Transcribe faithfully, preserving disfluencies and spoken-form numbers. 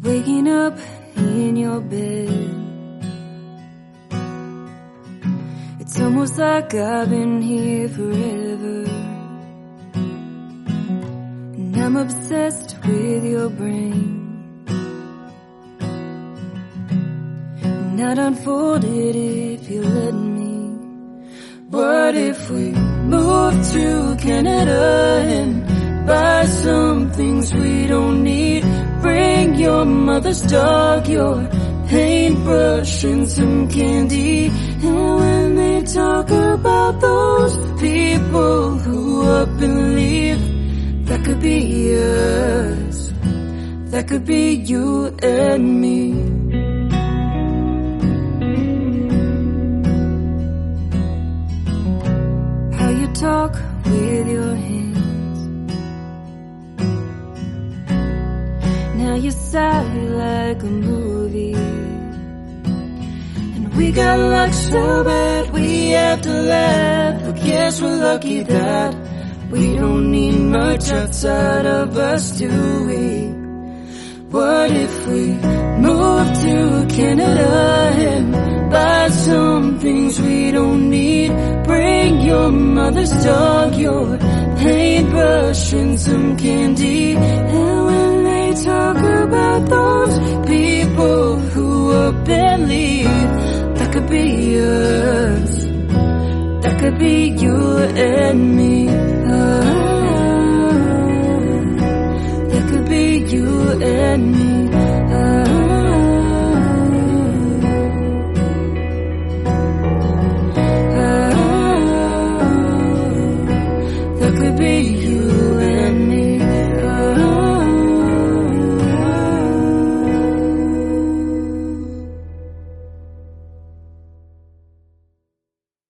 waking up in your bed. It's almost like I've been here forever, and I'm obsessed with your brain. And I'd unfold it if you let me. What if we move to Canada and buy some things we don't need? Bring your mother's dog, your paintbrush and some candy. And when they talk about those people who up and leave, that could be us, that could be you and me. How you talk with your hands, now you sigh like a movie. And we got luck so bad we have to laugh. But guess we're lucky that we don't need much outside of us, do we? What if we move to Canada and buy some things we don't need? Bring your mother's dog, your paintbrush and some candy. And when they talk about those people who up and leave, that could be us, that could be you and me. Oh, that could be you and me.